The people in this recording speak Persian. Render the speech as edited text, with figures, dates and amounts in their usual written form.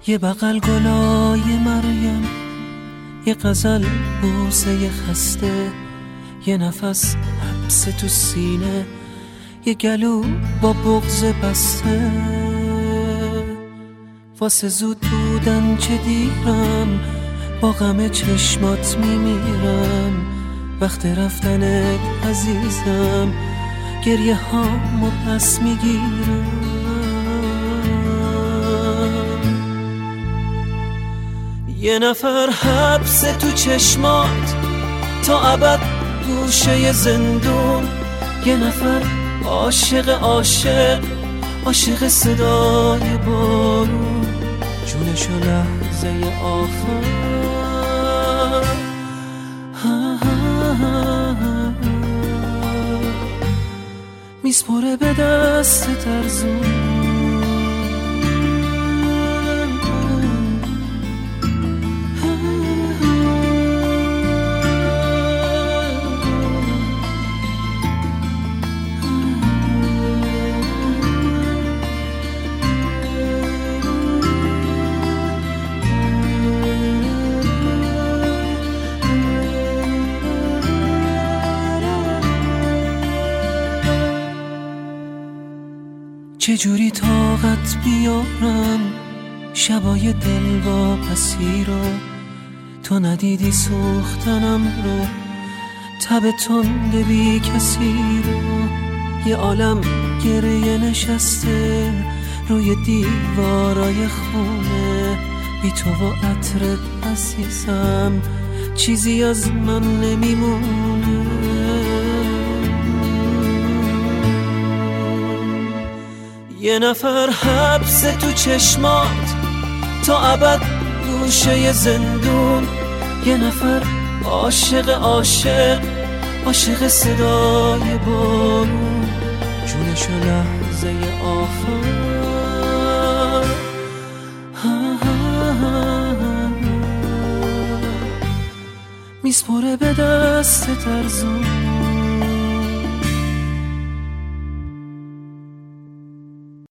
یه بغل گلای مریم، یه غزل بوسه خسته، یه نفس حبس تو سینه، یه گلو با بغض بسته. واسه زود بودن چه دیرم، با غم چشمات میمیرم. وقت رفتنت عزیزم، گریه هامو پس میگیرم. یه نفر حبس تو چشمات تا ابد گوشه زندون، یه نفر عاشق عاشق عاشق صدای بارون، جونشو لحظه آخر میسپره به دست ترزون. چجوری طاقت بیارم شبای دلواپسی رو، تو ندیدی سوختنم رو، تب تند بی کسی رو. یه عالم گریه نشسته روی دیوارای خونه، بی تو و عطرت عزیزم چیزی از من نمیمونه. یه نفر حبس تو چشمات تا ابد گوشه زندون، یه نفر عاشق عاشق عاشق صدای بارون، جونشو لحظه آخر میسپره به دست ترزون.